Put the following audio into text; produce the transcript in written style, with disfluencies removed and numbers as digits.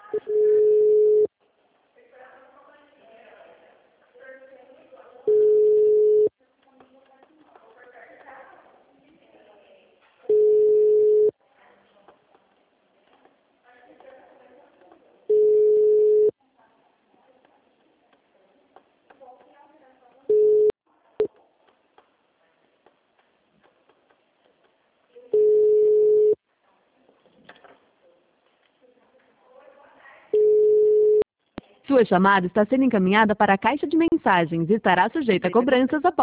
Sua chamada está sendo encaminhada para a caixa de mensagens e estará sujeita a cobranças após